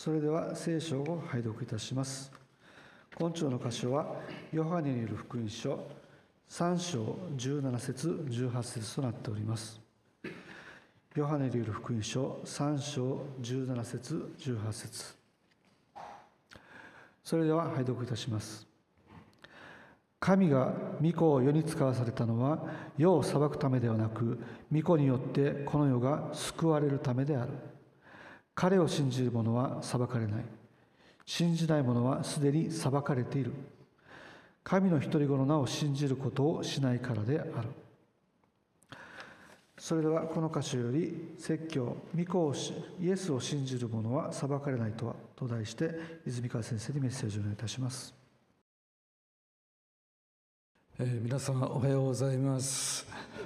それでは聖書を拝読いたします。今朝の箇所はヨハネによる福音書3章17節18節となっております。ヨハネによる福音書3章17節18節。それでは拝読いたします。神が御子を世に使わされたのは世を裁くためではなく、御子によってこの世が救われるためである。彼を信じる者は裁かれない。信じない者はすでに裁かれている。神の独り子の名を信じることをしないからである。それではこの箇所より説教、御子をイエスを信じる者は裁かれないとはと題して泉川先生にメッセージをお願いいたします。 皆様おはようございます。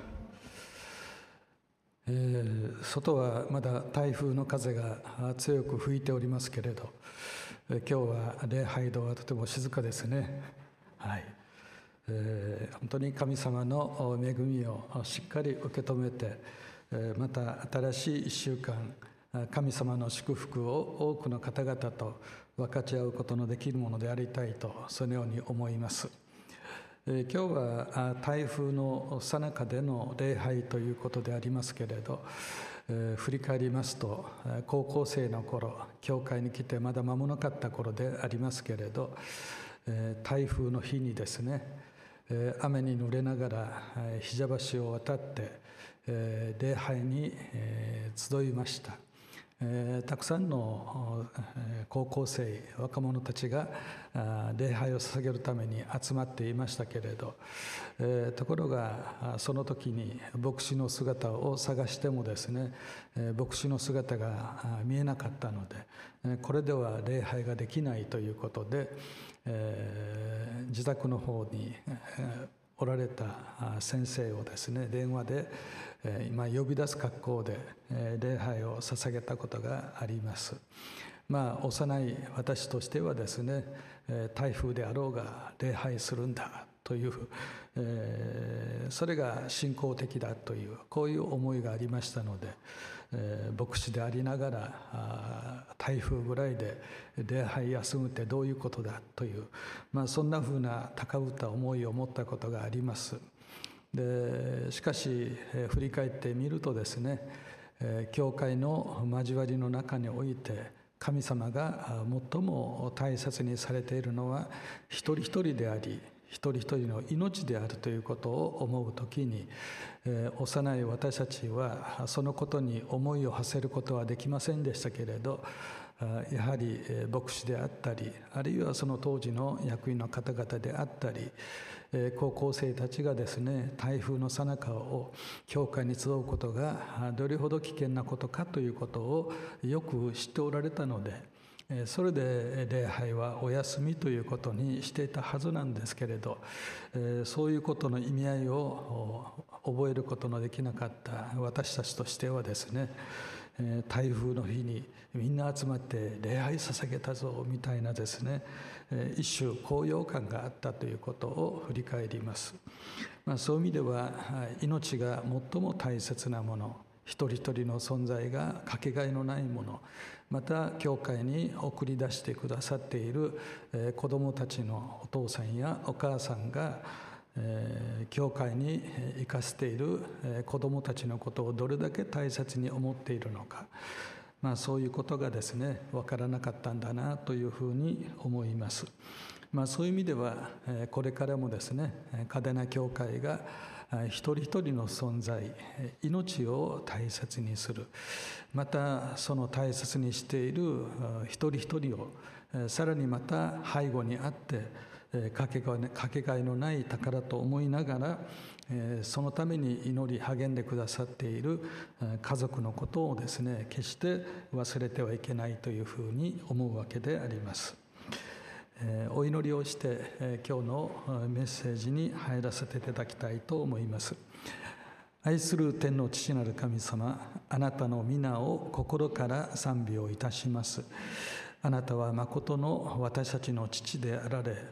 外はまだ台風の風が強く吹いておりますけれど、今日は礼拝堂はとても静かですね。はい。本当に神様の恵みをしっかり受け止めて、また新しい1週間神様の祝福を多くの方々と分かち合うことのできるものでありたいと、そのように思います。今日は台風の最中での礼拝ということでありますけれど、振り返りますと高校生の頃、教会に来てまだ間もなかった頃でありますけれど、台風の日にですね、雨に濡れながら膝橋を渡って礼拝に集いました。たくさんの高校生、若者たちが礼拝を捧げるために集まっていましたけれど、ところがその時に牧師の姿を探してもですね、牧師の姿が見えなかったので、これでは礼拝ができないということで、自宅の方におられた先生をですね、電話で今呼び出す格好で礼拝を捧げたことがあります。幼い私としてはですね、台風であろうが礼拝するんだという、それが信仰的だという、こういう思いがありましたので、牧師でありながら台風ぐらいで礼拝休むってどういうことだという、そんなふうな高ぶった思いを持ったことがあります。でしかし振り返ってみるとですね、教会の交わりの中において神様が最も大切にされているのは一人一人であり、一人一人の命であるということを思うときに、幼い私たちはそのことに思いを馳せることはできませんでしたけれど、やはり牧師であったり、あるいはその当時の役員の方々であったり、高校生たちがですね、台風の最中を教会に集うことがどれほど危険なことかということをよく知っておられたので、それで礼拝はお休みということにしていたはずなんですけれど、そういうことの意味合いを覚えることのできなかった私たちとしてはですね、台風の日にみんな集まって礼拝捧げたぞみたいなですね、一種高揚感があったということを振り返ります。そういう意味では命が最も大切なもの、一人一人の存在がかけがえのないもの、また教会に送り出してくださっている子どもたちのお父さんやお母さんが教会に生かしている子どもたちのことをどれだけ大切に思っているのか、そういうことがですね、分からなかったんだなというふうに思います。そういう意味ではこれからもですね、嘉手納教会が一人一人の存在、命を大切にする、またその大切にしている一人一人をさらにまた背後にあってかけがえのない宝と思いながら、そのために祈り励んでくださっている家族のことをですね、決して忘れてはいけないというふうに思うわけであります。お祈りをして今日のメッセージに入らせていただきたいと思います。愛する天の父なる神様、あなたの皆を心から賛美をいたします。あなたは誠の私たちの父であられ、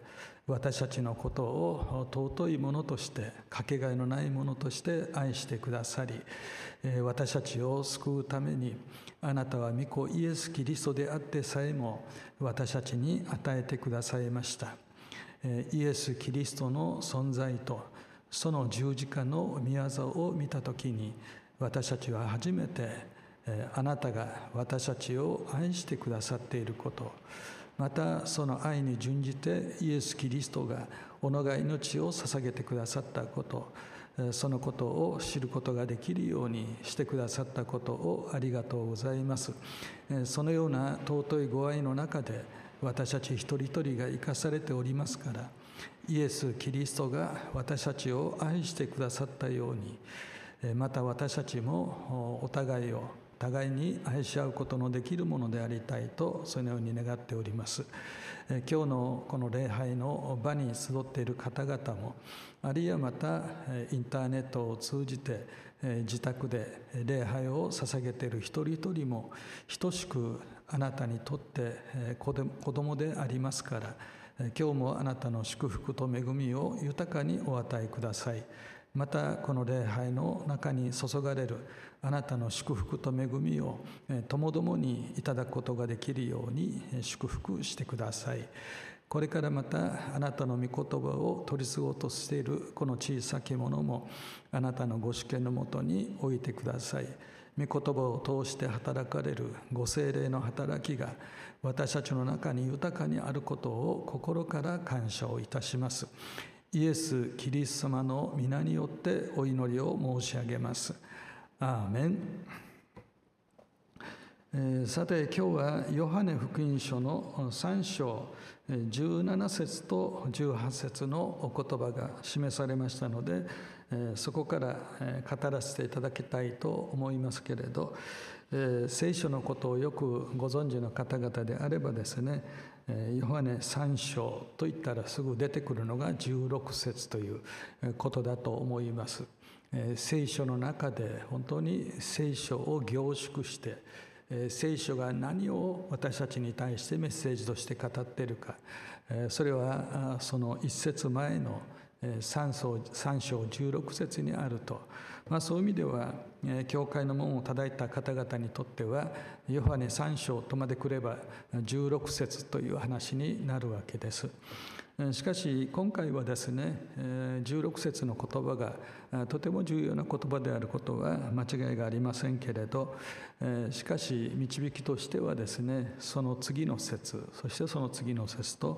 私たちのことを尊いものとして、かけがえのないものとして愛してくださり、私たちを救うためにあなたは御子イエス・キリストであってさえも私たちに与えてくださいました。イエス・キリストの存在とその十字架の御業を見たときに、私たちは初めてあなたが私たちを愛してくださっていること、またその愛に準じてイエス・キリストが己が命を捧げてくださったこと、そのことを知ることができるようにしてくださったことをありがとうございます。そのような尊いご愛の中で私たち一人一人が生かされておりますから、イエス・キリストが私たちを愛してくださったように、また私たちもお互いを互いに愛し合うことのできるものでありたいと、そのように願っております。今日のこの礼拝の場に集っている方々も、あるいはまたインターネットを通じて自宅で礼拝を捧げている一人一人も、等しくあなたにとって子供でありますから、今日もあなたの祝福と恵みを豊かにお与えください。またこの礼拝の中に注がれるあなたの祝福と恵みをともどもにいただくことができるように祝福してください。これからまたあなたの御言葉を取り継ごうとしているこの小さきものも、あなたのご主権のもとに置いてください。御言葉を通して働かれるご聖霊の働きが私たちの中に豊かにあることを心から感謝をいたします。イエス・キリスト様の皆によってお祈りを申し上げます。アーメン。さて、今日はヨハネ福音書の3章17節と18節のお言葉が示されましたので、そこから語らせていただきたいと思いますけれど、聖書のことをよくご存知の方々であればですね、ヨハネ3章といったらすぐ出てくるのが16節ということだと思います。聖書の中で本当に聖書を凝縮して、聖書が何を私たちに対してメッセージとして語っているか、それはその一節前の3章16節にあると、そういう意味では教会の門を叩いた方々にとってはヨハネ3章とまで来れば16節という話になるわけです。しかし今回はですね、16節の言葉がとても重要な言葉であることは間違いがありませんけれど、しかし導きとしてはですね、その次の節、そしてその次の節と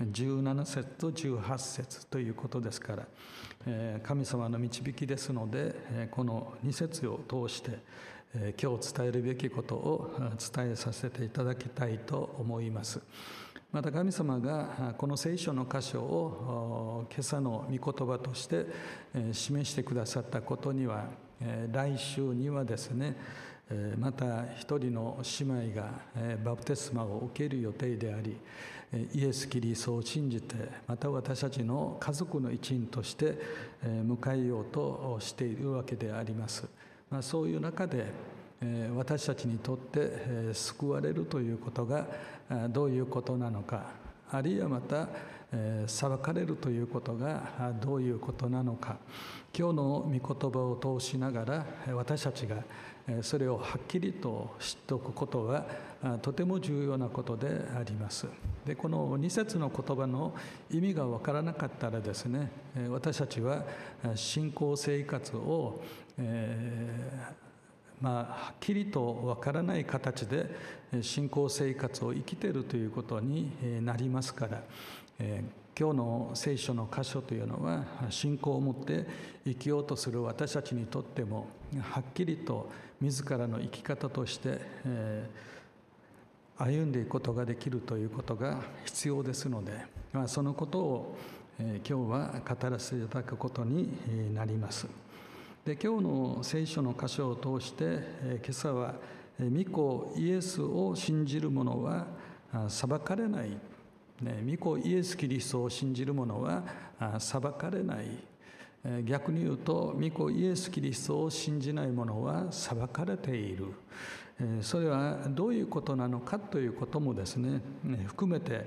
17節と18節ということですから、神様の導きですので、この2節を通して今日伝えるべきことを伝えさせていただきたいと思います。また神様がこの聖書の箇所を今朝の御言葉として示してくださったことには、来週にはですね、また一人の姉妹がバプテスマを受ける予定であり、イエス・キリストを信じて、また私たちの家族の一員として迎えようとしているわけであります。そういう中で私たちにとって救われるということがどういうことなのか、あるいはまた裁かれるということがどういうことなのか、今日の御言葉を通しながら私たちがそれをはっきりと知っておくことはとても重要なことであります。で、この2節の言葉の意味が分からなかったらですね、私たちは信仰生活をはっきりとわからない形で信仰生活を生きているということになりますから、今日の聖書の箇所というのは信仰を持って生きようとする私たちにとってもはっきりと自らの生き方として歩んでいくことができるということが必要ですので、そのことを今日は語らせていただくことになります。で、今日の聖書の箇所を通して、今朝は御子イエスを信じる者は裁かれない、御子イエス・キリストを信じる者は裁かれない、逆に言うと御子イエス・キリストを信じない者は裁かれている、それはどういうことなのかということもですね含めて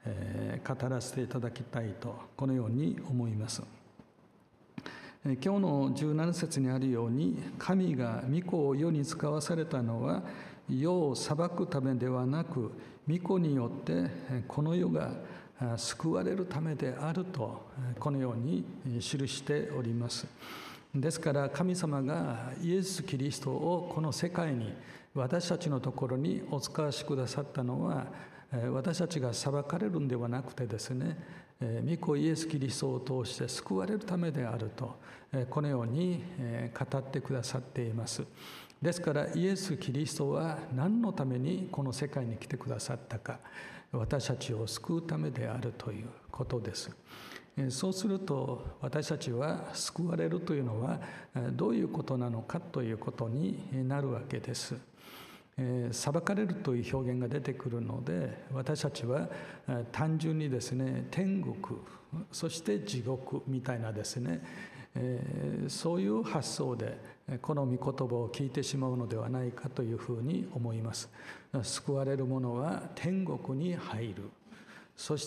語らせていただきたいとこのように思います。今日の17節にあるように、神が御子を世に使わされたのは世を裁くためではなく、御子によってこの世が救われるためであるとこのように記しております。ですから神様がイエス・キリストをこの世界に私たちのところにお使わしくださったのは、私たちが裁かれるんではなくてですね、御子イエス・キリストを通して救われるためであるとこのように語ってくださっています。ですからイエス・キリストは何のためにこの世界に来てくださったか、私たちを救うためであるということです。そうすると私たちは救われるというのはどういうことなのかということになるわけです。裁かれるという表現が出てくるので、私たちは単純にですね、天国そして地獄みたいなですね、そういう発想でこの御言葉を聞いてしまうのではないかというふうに思います。救われる者は天国に入る、そして、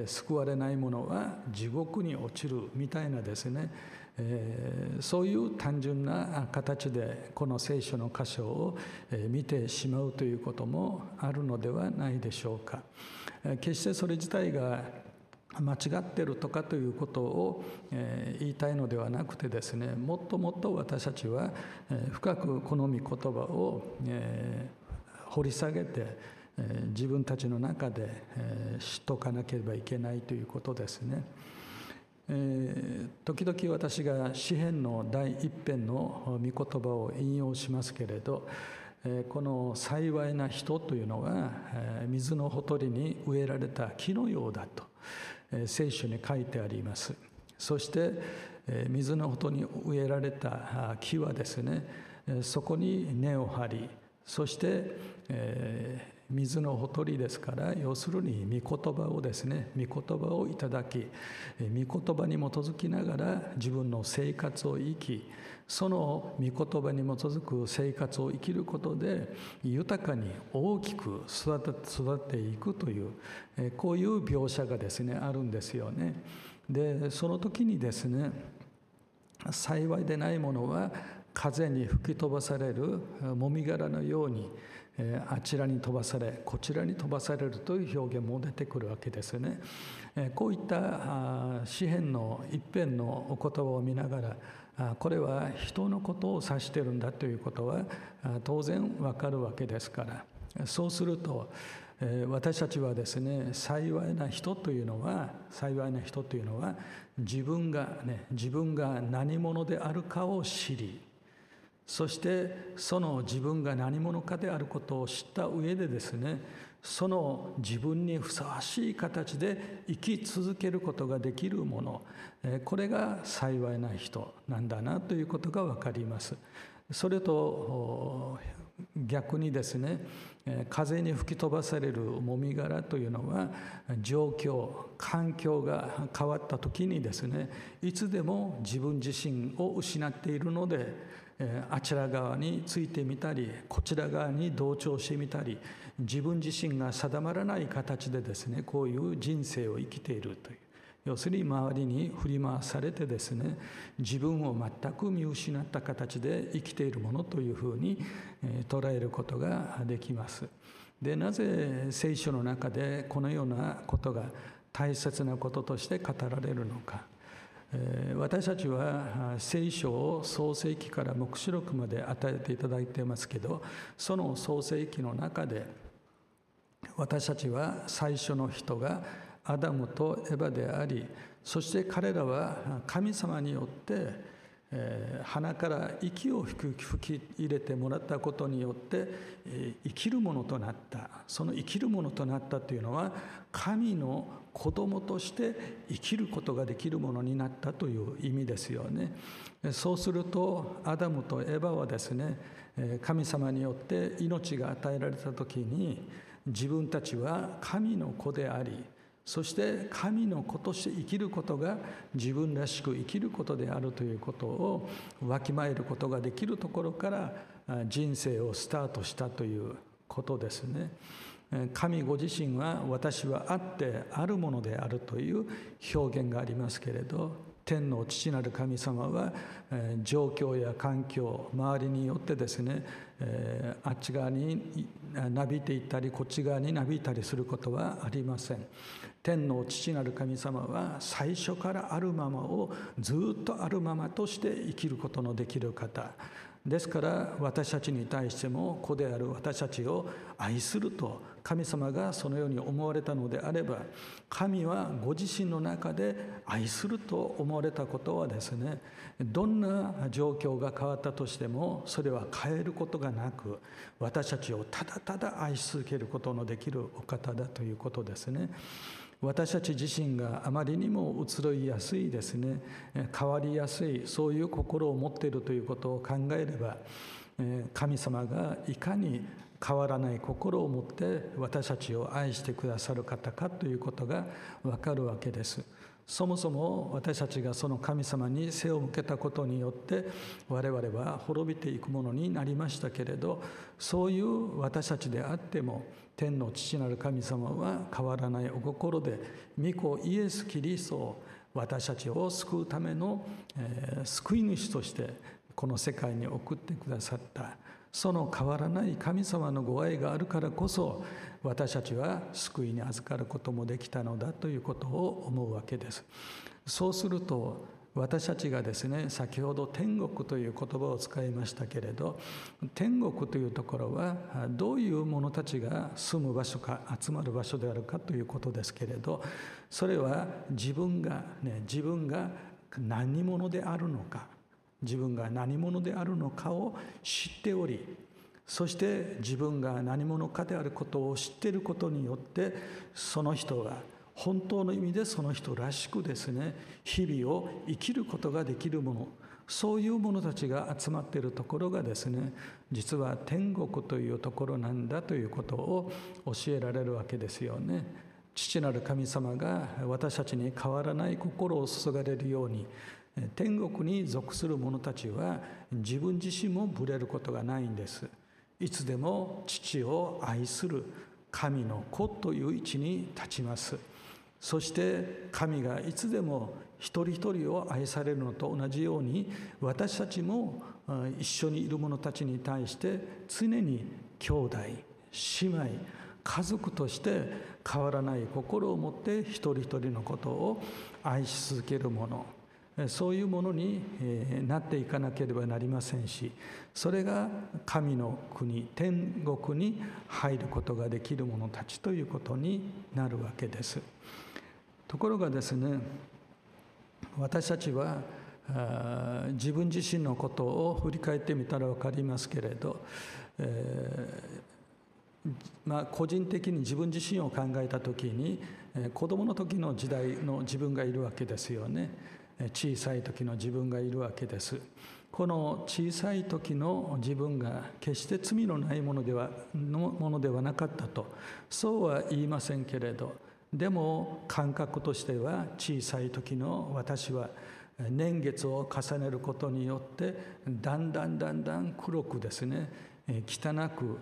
救われない者は地獄に落ちるみたいなですね、そういう単純な形でこの聖書の箇所を見てしまうということもあるのではないでしょうか。決してそれ自体が間違っているとかということを言いたいのではなくてですね、もっともっと私たちは深くこの御言葉を掘り下げて自分たちの中で知っておかなければいけないということですね。時々私が詩編の第一編の御言葉を引用しますけれど、この幸いな人というのは水のほとりに植えられた木のようだと聖書に書いてあります。そして水のほとりに植えられた木はですね、そこに根を張り、そして水のほとりですから、要するに御言葉をですね、御言葉をいただき、御言葉に基づきながら自分の生活を生き、その御言葉に基づく生活を生きることで豊かに大きく育っていくという、こういう描写がですねあるんですよね。でその時にですね、幸いでないものは風に吹き飛ばされるもみ殻のようにあちらに飛ばされこちらに飛ばされるという表現も出てくるわけですね。こういった詩編の一編のお言葉を見ながら、これは人のことを指しているんだということは当然わかるわけですから、そうすると私たちはですね、幸いな人というのは自分が何者であるかを知り、そしてその自分が何者かであることを知った上でですね、その自分にふさわしい形で生き続けることができるもの、これが幸いな人なんだなということが分かります。それと逆にですね、風に吹き飛ばされるもみ殻というのは状況、環境が変わった時にですね、いつでも自分自身を失っているので、あちら側についてみたりこちら側に同調してみたり、自分自身が定まらない形でですね、こういう人生を生きているという、要するに周りに振り回されてですね、自分を全く見失った形で生きているものというふうに捉えることができます。で、なぜ聖書の中でこのようなことが大切なこととして語られるのか。私たちは聖書を創世記から黙示録まで与えていただいていますけど、その創世記の中で私たちは最初の人がアダムとエバであり、そして彼らは神様によって鼻から息を吹き入れてもらったことによって生きるものとなった。その生きるものとなったというのは、神の子供として生きることができるものになったという意味ですよね。そうするとアダムとエバはですね、神様によって命が与えられた時に、自分たちは神の子であり、そして神の子として生きることが自分らしく生きることであるということをわきまえることができるところから人生をスタートしたということですね。 神ご自身は私はあってあるものであるという表現がありますけれど、天の父なる神様は状況や環境、周りによってですね、あっち側になびいていったりこっち側になびいたりすることはありません。天の父なる神様は最初からあるままをずっとあるままとして生きることのできる方ですから、私たちに対しても子である私たちを愛すると神様がそのように思われたのであれば、神はご自身の中で愛すると思われたことはですね、どんな状況が変わったとしてもそれは変えることがなく、私たちをただただ愛し続けることのできるお方だということですね。私たち自身があまりにも移ろいやすいですね、変わりやすい、そういう心を持っているということを考えれば、神様がいかに変わらない心を持って私たちを愛してくださる方かということがわかるわけです。そもそも私たちがその神様に背を向けたことによって我々は滅びていくものになりましたけれど、そういう私たちであっても天の父なる神様は変わらないお心で、御子イエス・キリストを私たちを救うための救い主としてこの世界に送ってくださった。その変わらない神様のご愛があるからこそ、私たちは救いに預かることもできたのだということを思うわけです。そうすると私たちがですね、先ほど天国という言葉を使いましたけれど、天国というところはどういう者たちが住む場所か、集まる場所であるかということですけれど、それは自分が何者であるのか、自分が何者であるのかを知っており、そして自分が何者かであることを知っていることによって、その人が本当の意味でその人らしくですね、日々を生きることができるもの、そういう者たちが集まっているところがですね、実は天国というところなんだということを教えられるわけですよね。父なる神様が私たちに変わらない心を注がれるように、天国に属する者たちは自分自身もぶれることがないんです。いつでも父を愛する神の子という位置に立ちます。そして神がいつでも一人一人を愛されるのと同じように、私たちも一緒にいる者たちに対して常に兄弟、姉妹、家族として変わらない心を持って一人一人のことを愛し続けるもの、そういうものになっていかなければなりませんし、それが神の国、天国に入ることができる者たちということになるわけです。ところがですね、私たちは自分自身のことを振り返ってみたら分かりますけれど、個人的に自分自身を考えた時に、子供の時の時代の自分がいるわけですよね。小さい時の自分がいるわけです。この小さい時の自分が決して罪のないものではなかったと、そうは言いませんけれど、でも感覚としては小さい時の私は年月を重ねることによってだんだん黒くですね、汚く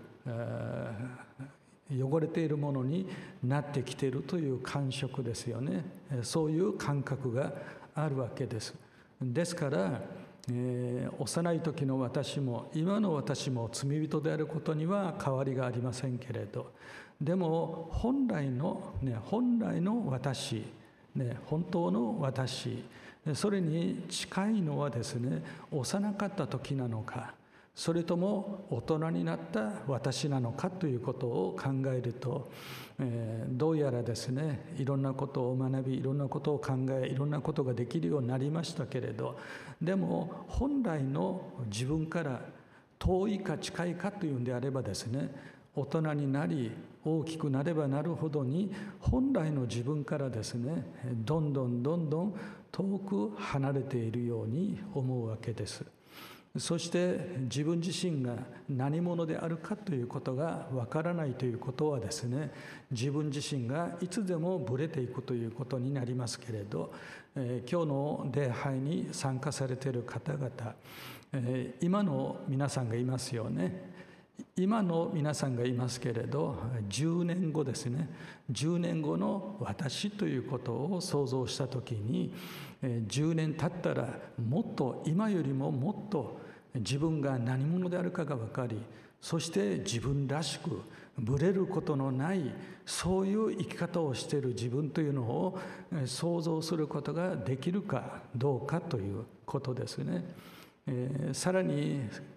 汚れているものになってきているという感触ですよね。そういう感覚があるわけです。ですから、幼い時の私も今の私も罪人であることには変わりがありませんけれど、でも本来の私、本当の私、それに近いのはですね、幼かった時なのか、それとも大人になった私なのかということを考えると、どうやらですね、いろんなことを学び、いろんなことを考え、いろんなことができるようになりましたけれど、でも本来の自分から遠いか近いかというんであればですね、大人になり大きくなればなるほどに本来の自分からですね、どんどん遠く離れているように思うわけです。そして自分自身が何者であるかということがわからないということはですね、自分自身がいつでもぶれていくということになりますけれど、今日の礼拝に参加されている方々、今の皆さんがいますよね。 今の皆さんがいますけれど、10年後ですね、10年後の私ということを想像したときに、10年経ったらもっと今よりももっと自分が何者であるかが分かり、そして自分らしくぶれることのないそういう生き方をしている自分というのを想像することができるかどうかということですね。さらに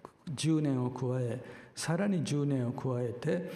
10年を加え、さらに10年を加えて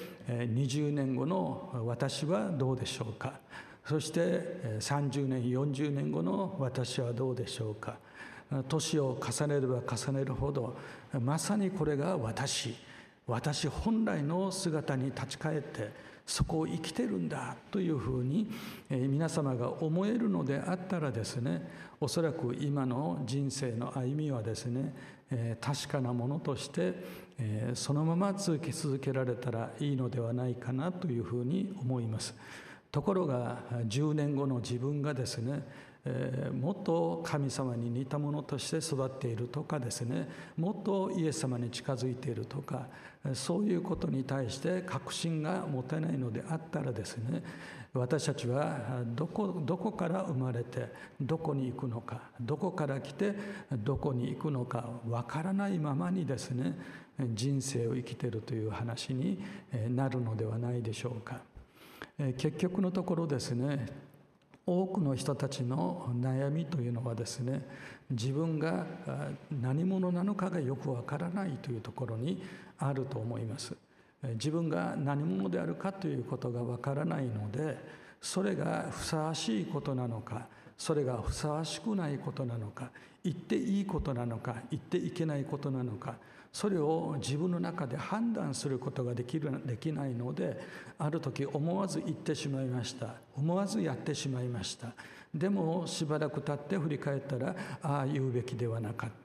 20年後の私はどうでしょうか。そして30年40年後の私はどうでしょうか。年を重ねれば重ねるほどまさにこれが私本来の姿に立ち返ってそこを生きてるんだというふうに皆様が思えるのであったらですね、おそらく今の人生の歩みはですね、確かなものとしてそのまま続けられたらいいのではないかなというふうに思います。ところが10年後の自分がですね、もっと神様に似たものとして育っているとかですね、もっとイエス様に近づいているとか、そういうことに対して確信が持てないのであったらですね、私たちはどこから生まれてどこに行くのか、どこから来てどこに行くのかわからないままにですね、人生を生きているという話になるのではないでしょうか。結局のところですね、多くの人たちの悩みというのはですね、自分が何者なのかがよくわからないというところにあると思います。自分が何者であるかということがわからないので、それがふさわしいことなのか、それがふさわしくないことなのか、言っていいことなのか、言っていけないことなのか、それを自分の中で判断することができないので、ある時思わず言ってしまいました、思わずやってしまいました。でもしばらく経って振り返ったら、ああ言うべきではなかった、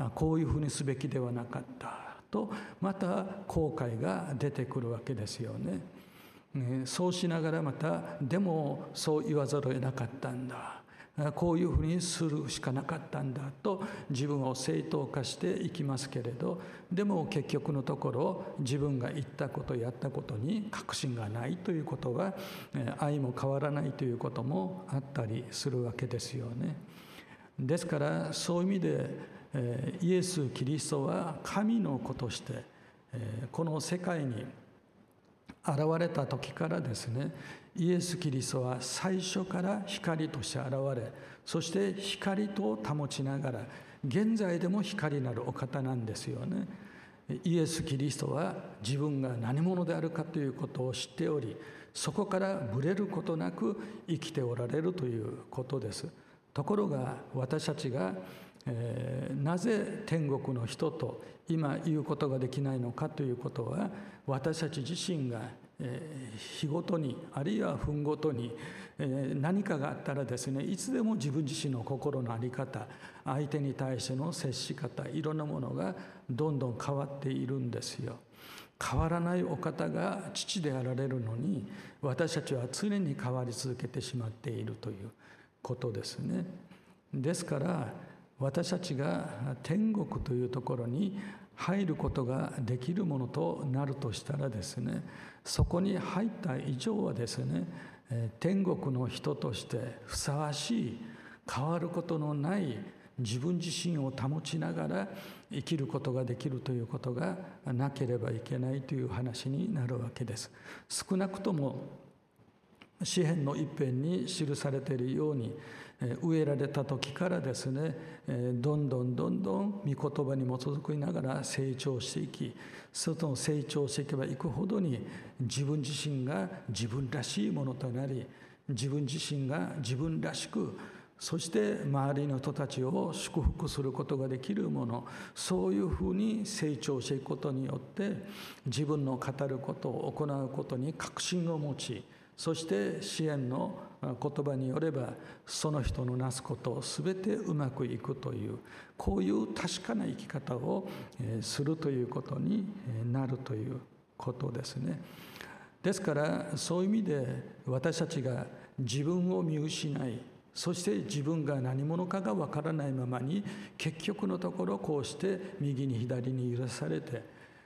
こういうふうにすべきではなかったと、また後悔が出てくるわけですよね。そうしながらまた、でもそう言わざるを得なかったんだ、こういうふうにするしかなかったんだと自分を正当化していきますけれど、でも結局のところ自分が言ったことやったことに確信がないということは、愛も変わらないということもあったりするわけですよね。ですからそういう意味でイエス・キリストは神の子としてこの世界に現れた時からですね、イエス・キリストは最初から光として現れ、そして光と保ちながら現在でも光なるお方なんですよね。イエス・キリストは自分が何者であるかということを知っており、そこからぶれることなく生きておられるということです。ところが私たちがなぜ天国の人と今言うことができないのかということは、私たち自身が日ごとにあるいは分ごとに何かがあったらですね、いつでも自分自身の心の在り方、相手に対しての接し方、いろんなものがどんどん変わっているんですよ。変わらないお方が父であられるのに、私たちは常に変わり続けてしまっているということですね。ですから私たちが天国というところに入ることができるものとなるとしたらですね、そこに入った以上はですね、天国の人としてふさわしい、変わることのない自分自身を保ちながら生きることができるということがなければいけないという話になるわけです。少なくとも詩編の一編に記されているように、植えられた時からですね、どんどん御言葉に基づきながら成長していき、その成長していけばいくほどに自分自身が自分らしいものとなり、自分自身が自分らしく、そして周りの人たちを祝福することができるもの、そういうふうに成長していくことによって自分の語ることを行うことに確信を持ち、そして支援の言葉によればその人のなすことを全てうまくいくという、こういう確かな生き方をするということになるということですね。ですからそういう意味で私たちが自分を見失い、そして自分が何者かがわからないままに結局のところこうして右に左に揺らされて、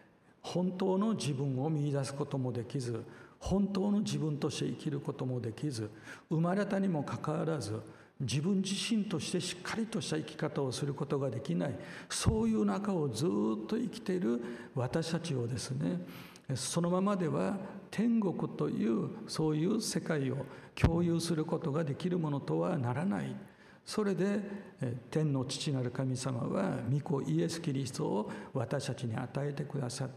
本当の自分を見出すこともできず、本当の自分として生きることもできず、生まれたにもかかわらず自分自身としてしっかりとした生き方をすることができない、そういう中をずっと生きている私たちをですね、そのままでは天国というそういう世界を共有することができるものとはならない。それで天の父なる神様は御子イエス・キリストを私たちに与えてくださった、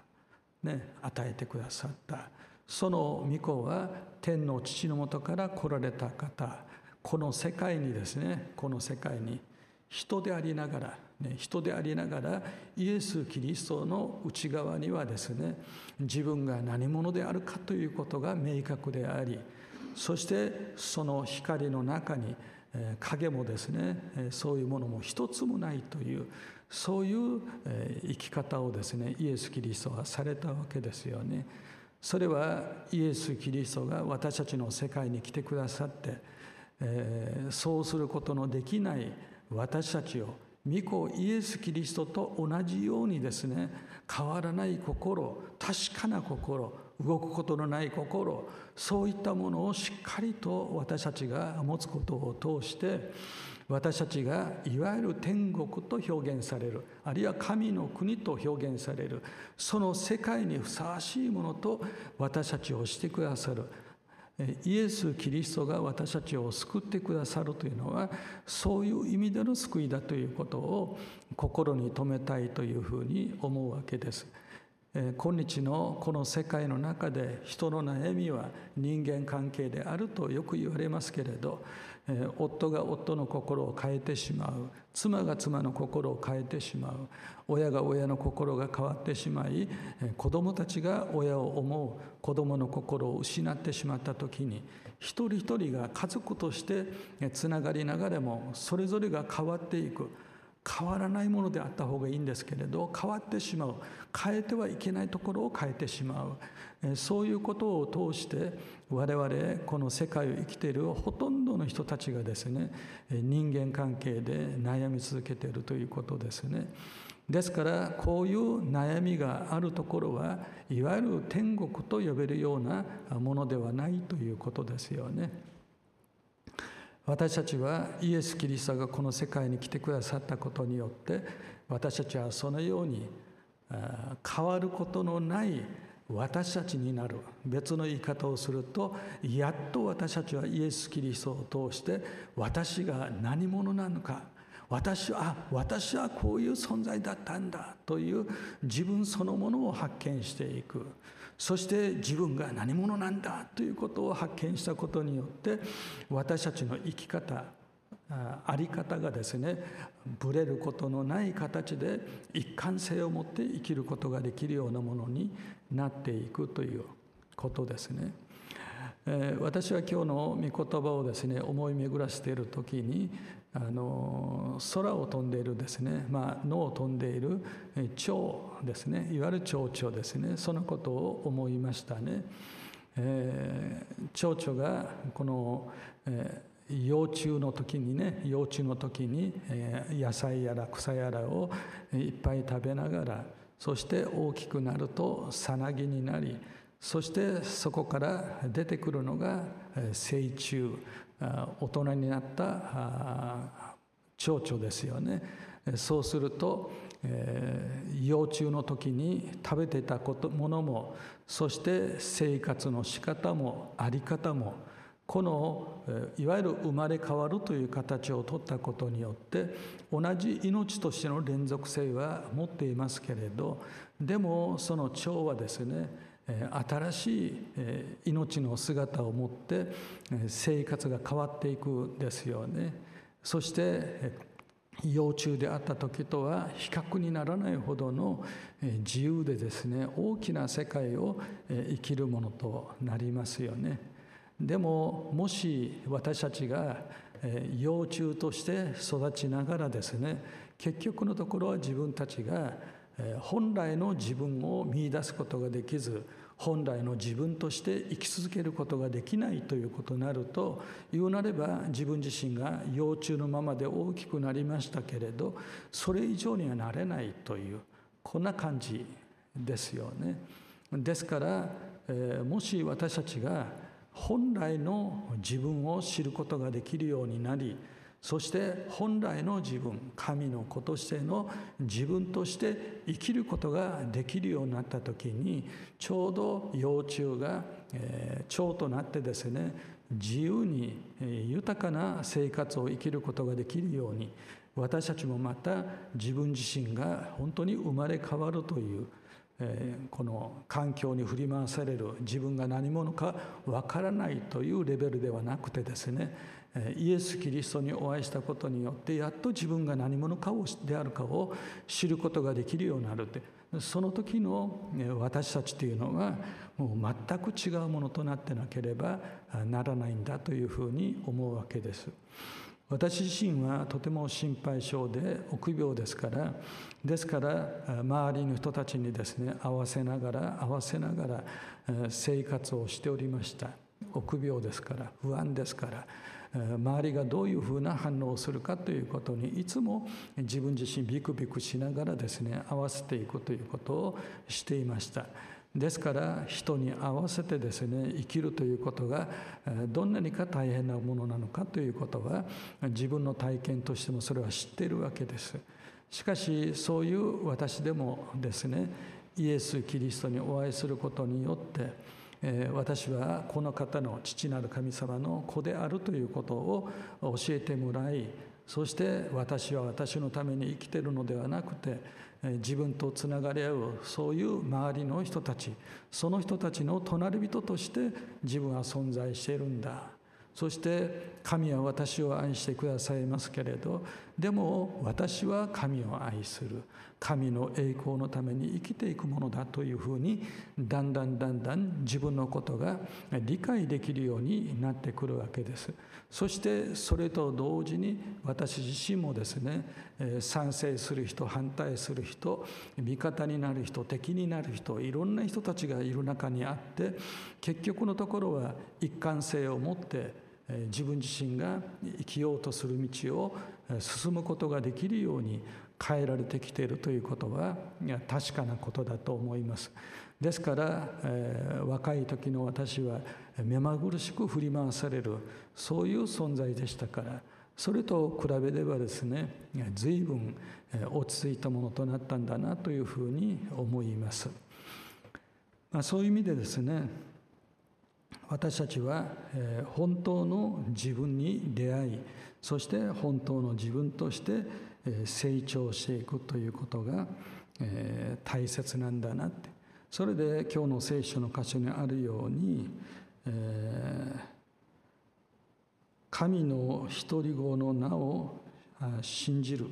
与えてくださった。その御子は天の父のもとから来られた方、この世界にですね、この世界に人でありながら、人でありながらイエス・キリストの内側にはですね、自分が何者であるかということが明確であり、そしてその光の中に影もですね、そういうものも一つもないという、そういう生き方をですね、イエス・キリストはされたわけですよね。それはイエス・キリストが私たちの世界に来てくださって、そうすることのできない私たちを御子イエス・キリストと同じようにですね、変わらない心、確かな心、動くことのない心、そういったものをしっかりと私たちが持つことを通して、私たちがいわゆる天国と表現される、あるいは神の国と表現される、その世界にふさわしいものと私たちをしてくださる、イエス・キリストが私たちを救ってくださるというのは、そういう意味での救いだということを心に留めたいというふうに思うわけです。今日のこの世界の中で人の悩みは人間関係であるとよく言われますけれど、夫が夫の心を変えてしまう、妻が妻の心を変えてしまう、親が親の心が変わってしまい、子供たちが親を思う子供の心を失ってしまった時に、一人一人が家族としてつながりながらもそれぞれが変わっていく、変わらないものであった方がいいんですけれど、変わってしまう、変えてはいけないところを変えてしまう、そういうことを通して我々この世界を生きているほとんどの人たちがですね、人間関係で悩み続けているということですね。ですからこういう悩みがあるところはいわゆる天国と呼べるようなものではないということですよね。私たちはイエス・キリストがこの世界に来てくださったことによって、私たちはそのように変わることのない私たちになる。別の言い方をすると、やっと私たちはイエス・キリストを通して私が何者なのか、私はこういう存在だったんだという自分そのものを発見していく。そして自分が何者なんだということを発見したことによって、私たちの生き方、あり方がですね、ぶれることのない形で一貫性を持って生きることができるようなものになっていくということですね。私は今日の御言葉をですね、思い巡らしている時に、空を飛んでいるですね、野を飛んでいる蝶ですね、いわゆる蝶々ですね、そのことを思いましたね。蝶々がこの、幼虫の時に野菜やら草やらをいっぱい食べながら、そして大きくなるとさなぎになり、そしてそこから出てくるのが成虫、大人になった蝶々ですよね。そうすると、幼虫の時に食べていたものも、そして生活の仕方もあり方も、このいわゆる生まれ変わるという形を取ったことによって同じ命としての連続性は持っていますけれど、でもその蝶はですね、新しい命の姿を持って生活が変わっていくんですよね。そして幼虫であった時とは比較にならないほどの自由でですね、大きな世界を生きるものとなりますよね。でももし私たちが幼虫として育ちながらですね、結局のところは自分たちが本来の自分を見出すことができず、本来の自分として生き続けることができないということになると、言うなれば自分自身が幼虫のままで大きくなりましたけれど、それ以上にはなれないという、こんな感じですよね。ですから、もし私たちが本来の自分を知ることができるようになり、そして本来の自分、神の子としての自分として生きることができるようになった時に、ちょうど幼虫が蝶となってですね、自由に豊かな生活を生きることができるように、私たちもまた自分自身が本当に生まれ変わるというこの環境に振り回される、自分が何者かわからないというレベルではなくてですね、イエス・キリストにお会いしたことによってやっと自分が何者かであるかを知ることができるようになるって、その時の私たちというのはもう全く違うものとなってなければならないんだというふうに思うわけです。私自身はとても心配性で臆病ですから、周りの人たちにですね合わせながら生活をしておりました。臆病ですから、不安ですから、周りがどういうふうな反応をするかということにいつも自分自身ビクビクしながらですね合わせていくということをしていました。ですから人に合わせてですね生きるということがどんなにか大変なものなのかということは自分の体験としてもそれは知っているわけです。しかしそういう私でもですね、イエス・キリストにお会いすることによって私はこの方の父なる神様の子であるということを教えてもらい、そして私は私のために生きているのではなくて自分とつながり合うそういう周りの人たち、その人たちの隣人として自分は存在しているんだ。そして神は私を愛してくださいますけれど、でも私は神を愛する、神の栄光のために生きていくものだというふうにだんだん自分のことが理解できるようになってくるわけです。そしてそれと同時に私自身もですね、賛成する人、反対する人、味方になる人、敵になる人、いろんな人たちがいる中にあって、結局のところは一貫性を持って自分自身が生きようとする道を進むことができるように変えられてきているということは確かなことだと思います。ですから、若い時の私は目まぐるしく振り回されるそういう存在でしたから、それと比べればですね、随分落ち着いたものとなったんだなというふうに思います。そういう意味でですね、私たちは本当の自分に出会い、そして本当の自分として成長していくということが大切なんだなって。それで今日の聖書の箇所にあるように、神の独り子の名を信じる、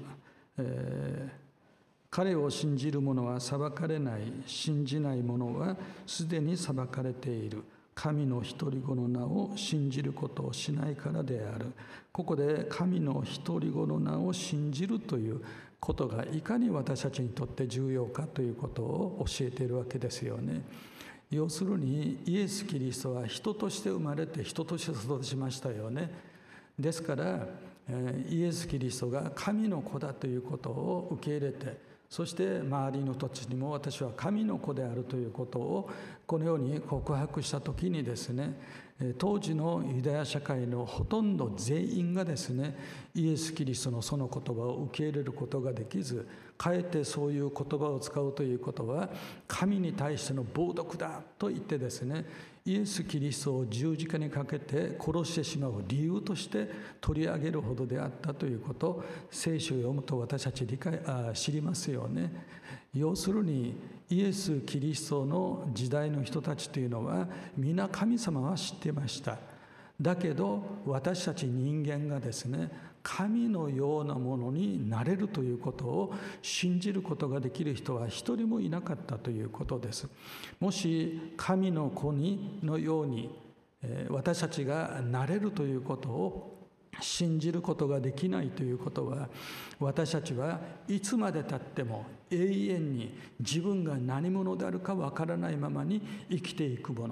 彼を信じる者は裁かれない、信じない者はすでに裁かれている。神の独り子の名を信じることをしないからである。ここで神の独り子の名を信じるということがいかに私たちにとって重要かということを教えているわけですよね。要するにイエス・キリストは人として生まれて人として育ちましたよね。ですからイエス・キリストが神の子だということを受け入れて、そして周りの人たちにも私は神の子であるということをこのように告白したときにですね、当時のユダヤ社会のほとんど全員がですね、イエス・キリストのその言葉を受け入れることができず、かえってそういう言葉を使うということは神に対しての冒涜だと言ってですね、イエス・キリストを十字架にかけて殺してしまう理由として取り上げるほどであったということを聖書を読むと私たち知りますよね。要するにイエス・キリストの時代の人たちというのは皆神様は知っていました。だけど私たち人間がですね、神のようなものになれるということを信じることができる人は一人もいなかったということです。もし神の子のように私たちがなれるということを信じることができないということは、私たちはいつまでたっても永遠に自分が何者であるかわからないままに生きていくもの。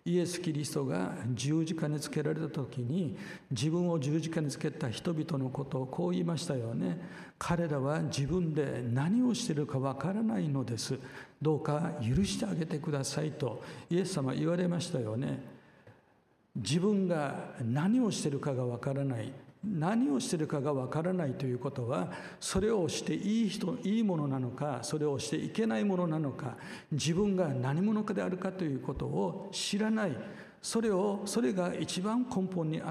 イエス・キリストが十字架につけられた時に、自分を十字架につけた人々のことをこう言いましたよね。彼らは自分で何をしているかわからないのです。どうか許してあげてくださいとイエス様は言われましたよね。自分が何をしているかがわからない。何をしているかがわからないということは、それをしていいものなのか、それをしていけないものなのか、自分が何者かであるかということを知らない。それが一番根本にあって、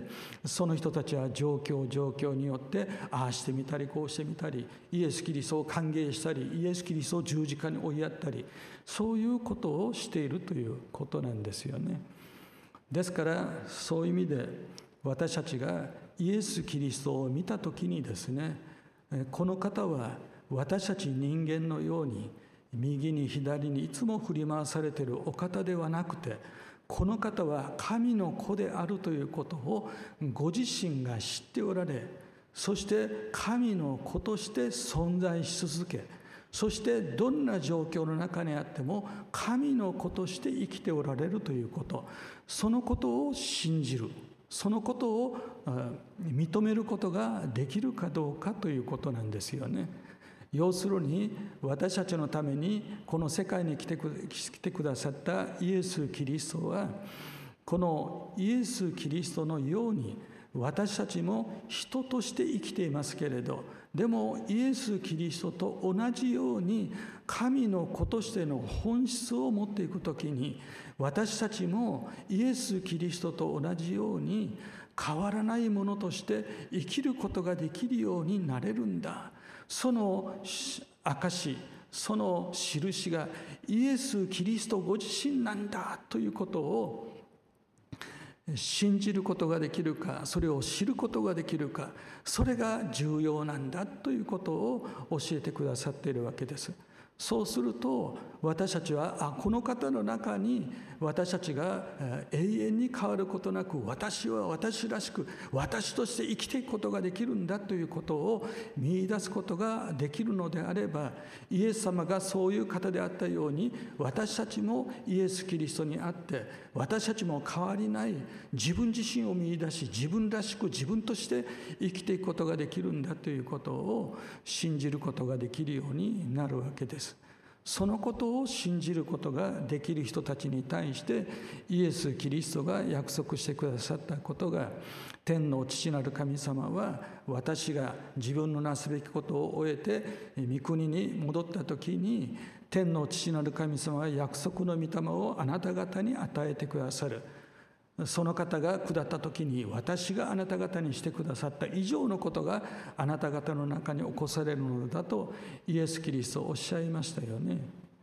その人たちは状況によってああしてみたりこうしてみたり、イエス・キリストを歓迎したり、イエス・キリストを十字架に追いやったり、そういうことをしているということなんですよね。ですからそういう意味で私たちがイエス・キリストを見たときにですね、この方は私たち人間のように右に左にいつも振り回されているお方ではなくて、この方は神の子であるということをご自身が知っておられ、そして神の子として存在し続け、そしてどんな状況の中にあっても神の子として生きておられるということ、そのことを信じる、そのことを認めることができるかどうかということなんですよね。要するに私たちのためにこの世界に来てくださったイエス・キリストは、このイエス・キリストのように私たちも人として生きていますけれど、でもイエス・キリストと同じように神の子としての本質を持っていくときに、私たちもイエス・キリストと同じように変わらないものとして生きることができるようになれるんだ。その証、その印がイエス・キリストご自身なんだということを信じることができるか、それを知ることができるか、それが重要なんだということを教えてくださっているわけです。そうすると私たちはこの方の中に私たちが永遠に変わることなく、私は私らしく私として生きていくことができるんだということを見出すことができるのであれば、イエス様がそういう方であったように、私たちもイエス・キリストにあって私たちも変わりない自分自身を見出し、自分らしく自分として生きていくことができるんだということを信じることができるようになるわけです。そのことを信じることができる人たちに対してイエス・キリストが約束してくださったことが、天の父なる神様は私が自分のなすべきことを終えて御国に戻った時に、天の父なる神様は約束の御霊をあなた方に与えてくださる。その方が下った時に、私があなた方にしてくださった以上のことがあなた方の中に起こされるのだとイエス・キリストおっしゃいましたよね。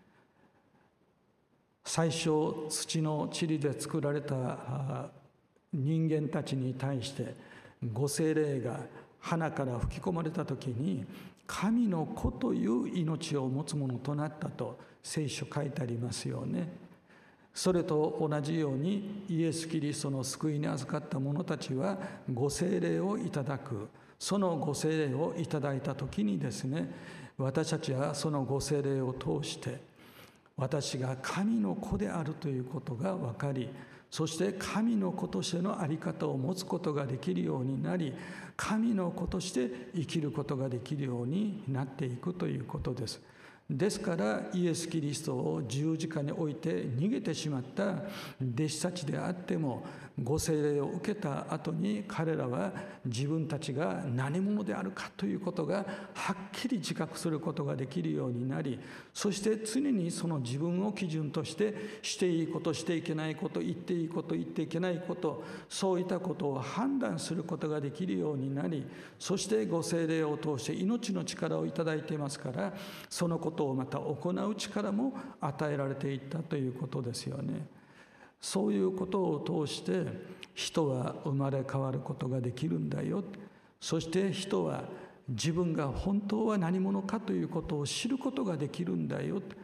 最初土の塵で作られた人間たちに対してご聖霊が鼻から吹き込まれた時に、神の子という命を持つものとなったと聖書書いてありますよね。それと同じようにイエス・キリストの救いに預かった者たちはご聖霊をいただく。そのご聖霊をいただいた時にですね、私たちはそのご聖霊を通して私が神の子であるということが分かり、そして神の子としての在り方を持つことができるようになり、神の子として生きることができるようになっていくということです。ですからイエス・キリストを十字架に置いて逃げてしまった弟子たちであっても、ご聖霊を受けた後に彼らは自分たちが何者であるかということがはっきり自覚することができるようになり、そして常にその自分を基準としていいことしていけないこと、言っていいこと言っていけないこと、そういったことを判断することができるようになり、そしてご聖霊を通して命の力をいただいていますから、そのことをまた行う力も与えられていったということですよね。そういうことを通して人は生まれ変わることができるんだよ。そして人は自分が本当は何者かということを知ることができるんだよ。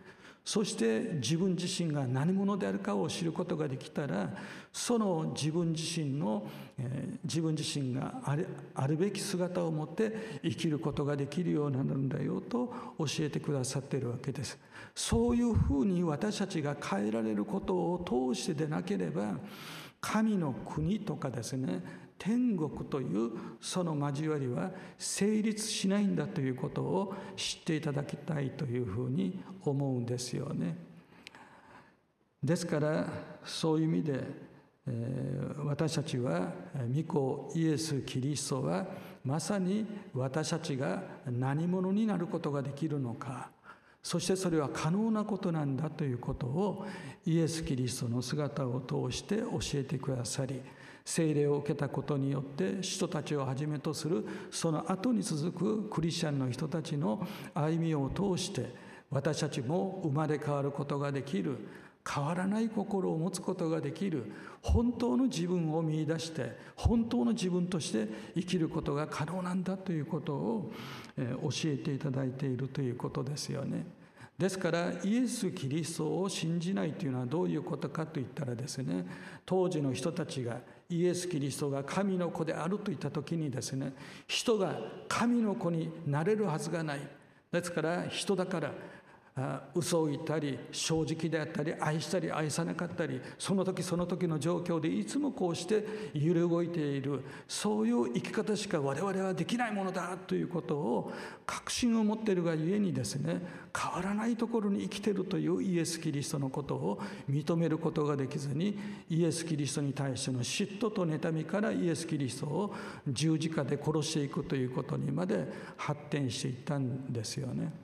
そして自分自身が何者であるかを知ることができたら、その自分自身があるべき姿を持って生きることができるようになるんだよと教えてくださっているわけです。そういうふうに私たちが変えられることを通してでなければ、神の国とかですね、天国というその交わりは成立しないんだということを知っていただきたいというふうに思うんですよね。ですからそういう意味で、私たちは御子イエス・キリストはまさに私たちが何者になることができるのか、そしてそれは可能なことなんだということをイエス・キリストの姿を通して教えてくださり、聖霊を受けたことによって使徒たちをはじめとするその後に続くクリスチャンの人たちの歩みを通して、私たちも生まれ変わることができる、変わらない心を持つことができる、本当の自分を見出して本当の自分として生きることが可能なんだということを教えていただいているということですよね。ですからイエス・キリストを信じないというのはどういうことかといったらですね、当時の人たちがイエス・キリストが神の子であると言った時にですね、人が神の子になれるはずがない。ですから人だから嘘を言ったり正直であったり愛したり愛さなかったり、その時その時の状況でいつもこうして揺れ動いている、そういう生き方しか我々はできないものだということを確信を持っているがゆえにですね、変わらないところに生きているというイエス・キリストのことを認めることができずに、イエス・キリストに対しての嫉妬と妬みからイエス・キリストを十字架で殺していくということにまで発展していったんですよね。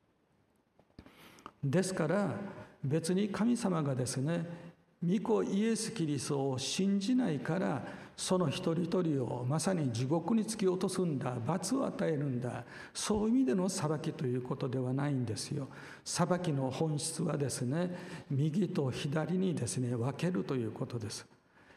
ですから別に神様がですね、御子イエス・キリストを信じないからその一人一人をまさに地獄に突き落とすんだ、罰を与えるんだ、そういう意味での裁きということではないんですよ。裁きの本質はですね、右と左にですね分けるということです。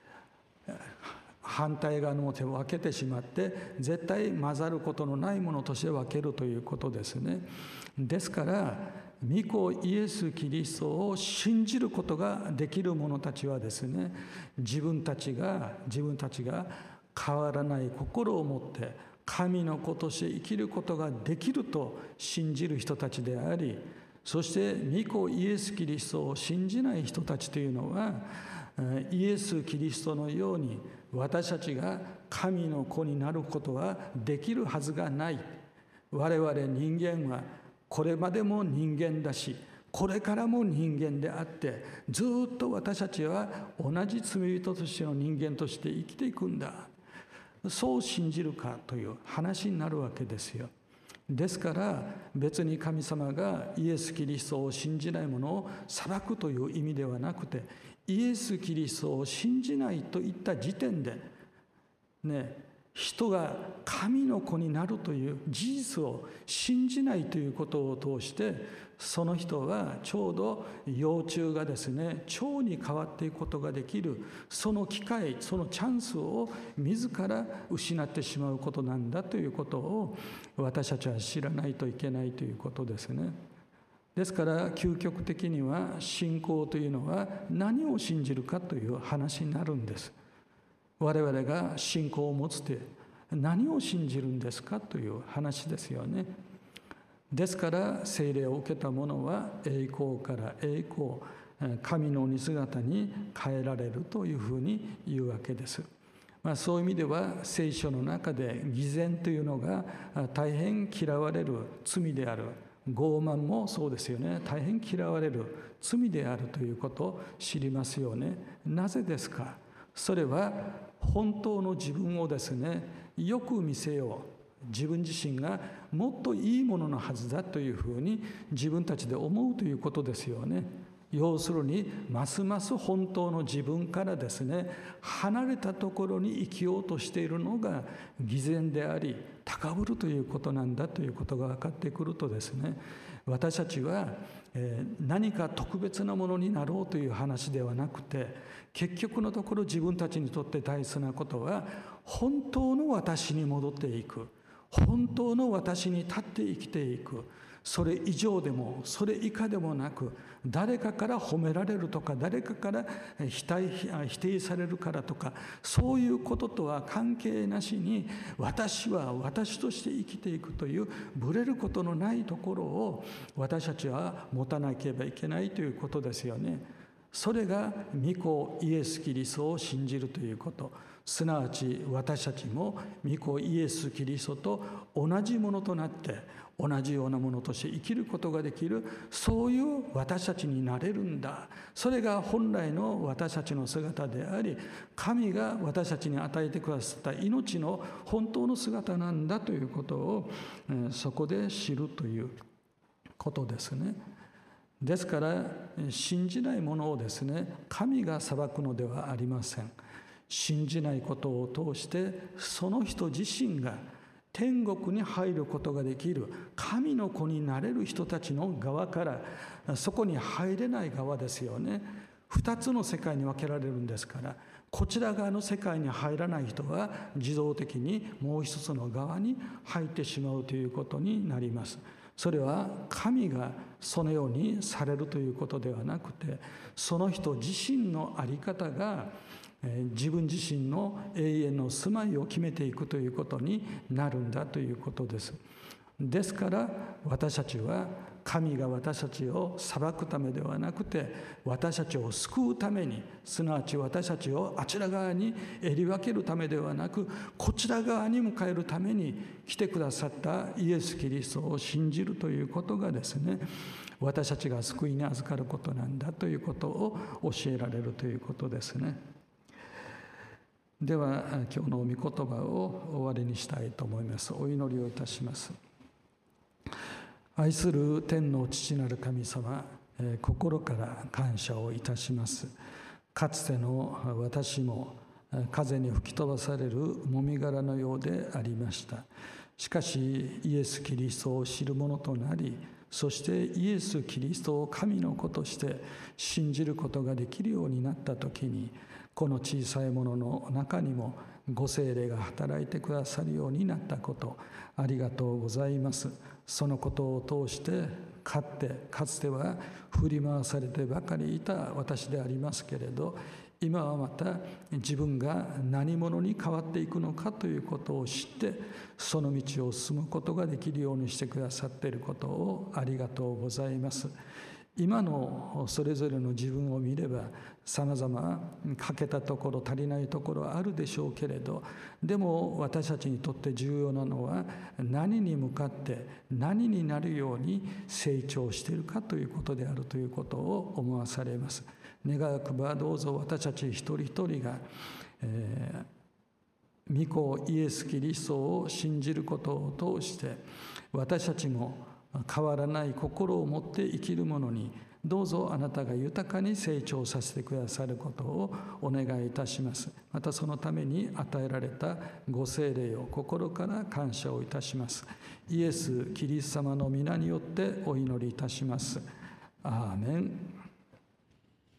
反対側の手を分けてしまって絶対混ざることのないものとして分けるということですね。ですから御子イエス・キリストを信じることができる者たちはですね、自分たちが変わらない心を持って神の子として生きることができると信じる人たちであり、そして御子イエス・キリストを信じない人たちというのは、イエス・キリストのように私たちが神の子になることはできるはずがない。我々人間はこれまでも人間だし、これからも人間であって、ずっと私たちは同じ罪人としての人間として生きていくんだ。そう信じるかという話になるわけですよ。ですから別に神様がイエス・キリストを信じない者を裁くという意味ではなくて、イエス・キリストを信じないといった時点でね、人が神の子になるという事実を信じないということを通して、その人はちょうど幼虫がですね、蝶に変わっていくことができる、その機会、そのチャンスを自ら失ってしまうことなんだということを私たちは知らないといけないということですね。ですから究極的には信仰というのは何を信じるかという話になるんです。我々が信仰を持つって何を信じるんですかという話ですよね。ですから聖霊を受けた者は栄光から栄光、神の似姿に変えられるというふうに言うわけです。そういう意味では聖書の中で偽善というのが大変嫌われる罪である。傲慢もそうですよね。大変嫌われる罪であるということを知りますよね。なぜですか。それは本当の自分をですね、よく見せよう、自分自身がもっといいもののはずだというふうに自分たちで思うということですよね。要するにますます本当の自分からですね、離れたところに生きようとしているのが偽善であり高ぶるということなんだということが分かってくるとですね、私たちは何か特別なものになろうという話ではなくて、結局のところ自分たちにとって大切なことは本当の私に戻っていく、本当の私に立って生きていく、 それ以上でもそれ以下でもなく、誰かから褒められるとか誰かから否定されるからとか、そういうこととは関係なしに、私は私として生きていくというぶれることのないところを私たちは持たなければいけないということですよね。それが御子イエス・キリストを信じるということ、すなわち私たちも御子イエス・キリストと同じものとなって同じようなものとして生きることができる、そういう私たちになれるんだ。それが本来の私たちの姿であり、神が私たちに与えてくださった命の本当の姿なんだということをそこで知るということですね。ですから信じないものをですね、神が裁くのではありません。信じないことを通してその人自身が天国に入ることができる神の子になれる人たちの側から、そこに入れない側ですよね。2つの世界に分けられるんですから、こちら側の世界に入らない人は自動的にもう一つの側に入ってしまうということになります。それは神がそのようにされるということではなくて、その人自身の在り方が自分自身の永遠の住まいを決めていくということになるんだということです。ですから私たちは神が私たちを裁くためではなくて、私たちを救うために、すなわち私たちをあちら側に襟分けるためではなく、こちら側に迎えるために来てくださったイエス・キリストを信じるということがですね、私たちが救いに預かることなんだということを教えられるということですね。では今日の御言葉を終わりにしたいと思います。お祈りをいたします。愛する天の父なる神様、心から感謝をいたします。かつての私も風に吹き飛ばされるもみ殻のようでありました。しかしイエス・キリストを知る者となり、そしてイエス・キリストを神の子として信じることができるようになったときに、この小さいものの中にもご聖霊が働いてくださるようになったこと、ありがとうございます。そのことを通してかつては振り回されてばかりいた私でありますけれど、今はまた自分が何者に変わっていくのかということを知って、その道を進むことができるようにしてくださっていることをありがとうございます。今のそれぞれの自分を見れば、さまざま欠けたところ、足りないところはあるでしょうけれど、でも私たちにとって重要なのは、何に向かって何になるように成長しているかということであるということを思わされます。願わくばどうぞ私たち一人一人が、御子イエス・キリストを信じることを通して、私たちも変わらない心を持って生きる者に、どうぞあなたが豊かに成長させてくださることをお願いいたします。またそのために与えられたご聖霊を心から感謝をいたします。イエス・キリスト様の皆によってお祈りいたします。アーメン。